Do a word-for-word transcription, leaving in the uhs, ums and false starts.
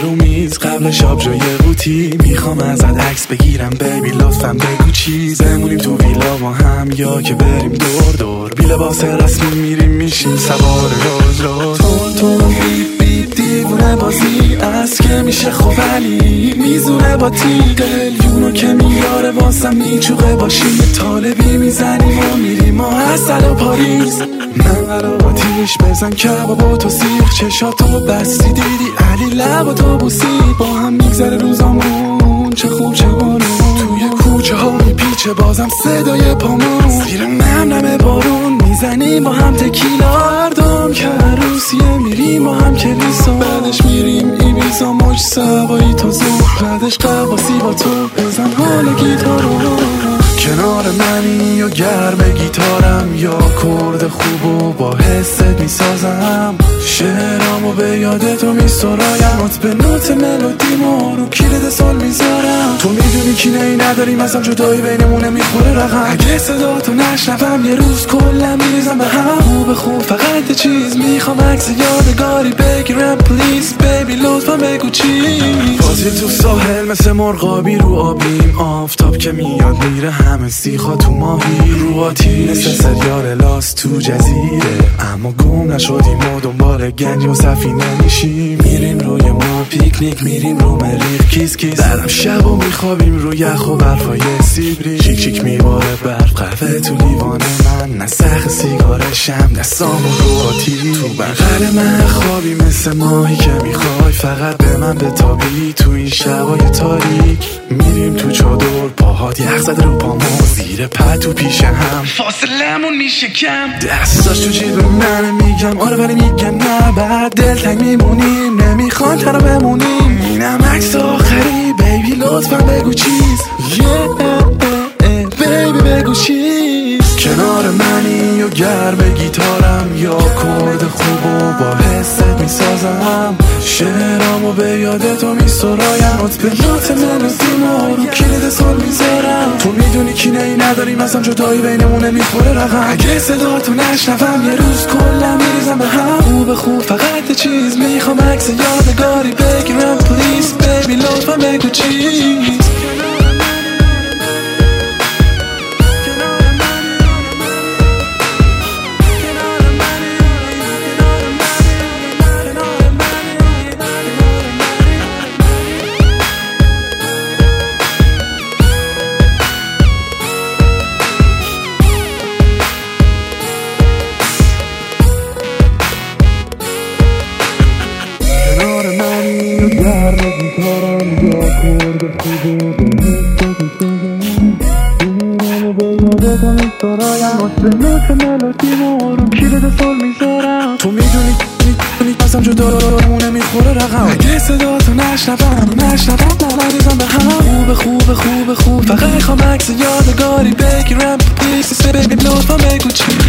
رو میز قبل شاب جای قوطی. میخوام ازت عکس بگیرم بیبی لطفا بگو چیز. بمونیم تو ویلا با هم یا که بریم دور دور. بی لباس رسمی میریم میشیم سوار روز روز. تون تون بیب بیب دیوونه بازی از که میشه خب ولی میزونه با تیغ یونو که میاره واسم میچوقه. باشیم طالبی میزنیم و میریم ما اصل و پاریس. من قرار آتیش بزن کباب و تو سیخ. چشاتو بستی دیدی علی لب تو بوسی. با هم میگذره روزامون چه خوب چه بارون. توی کوچه ها میپیچه بازم صدای پامون. زیر نم نم بارون میزنیم با هم تکیلا. اردام که عروسیه میریم با هم کلیسا. بعدش میریم ایبیزا موج سوایی تا زور. بعدش قواسی با تو بزن حال گیتارو. کنار منی و گرم گیتارم یا کرد خوبو با حست میسازم. شعرامو به یاد تو میسرایم. نوت به نوت ملودیمو رو کلید سال میذارم. تو میدونی کی نی نداریم اصلا جدایی بینمونه میخوره رقم. اگه صدا تو نشنوم یه روز کلم میریزم به هم. خوب خوب فقط چیز میخوام عکس یادگاری بگیرم پلیز بیبی لطفا بگو چیز. بازی تو ساحل مثل مرغابی رو آبیم. آفتاب که میاد میره همه سیخا تو ماهی. رو آتی مثل سریال لاست تو جزیره. اما گم نشدیم و دنبال گنج و سفینه میشیم. میریم روی ما پیکنیک میریم رو مریخ کیس کیس. درم شب و میخوابیم رو یخ و برفای سیبری. شیک شیک میباره برف قهوه تو لیوان من. نسخ سیگار شم دستامو رو آتی. تو بغل من خوابی مثل ماهی که میخوای فقط به من بتابی. تو این شبای تاریک میریم تو چادر. پاهات یخ زده رو پامون زیر پتو پیش هم. فاصلمون میشه کم. دستاش تو جیب من میگم آره ولی میگم نه. بعد دلتنگ میمونیم نمیخوان تنها بمونیم. اینم عکس آخری بیبی لطفا بگو چیز. بیبی بگو چیز. کنار منی و گرم گیتارم یا کرد خوبو با حست میسازم. شعرامو به یاد تو میسرایم. نوت به نوت ملودیمو رو کلید سال میذارم. تو میدونی کی نی نداریم اصلا جدایی بینمونه میخوره رقم. اگه صدا تو نشنوم یه روز کلم میریزم به هم. خوب خوب فقط چیز میخوام عکس یادگاری بگیرم پلیز بیبی لطفا بگو چیز. گرم گیتارم یا کرد خوبو به حست میسازم. شعرامو به یاد تو میسرایم. نوت به نوت ملودیمو رو کلید سال میذارم. تو میدونی میدونی اصلا جدامونه میخوره رقم. اگه صدا تو نشنوم نشنوم نمیریزم به هم. خوب خوب خوب خوب فقط میخوام عکس یادگاری بگیرم پلیز بیبی لطفا بگو چی.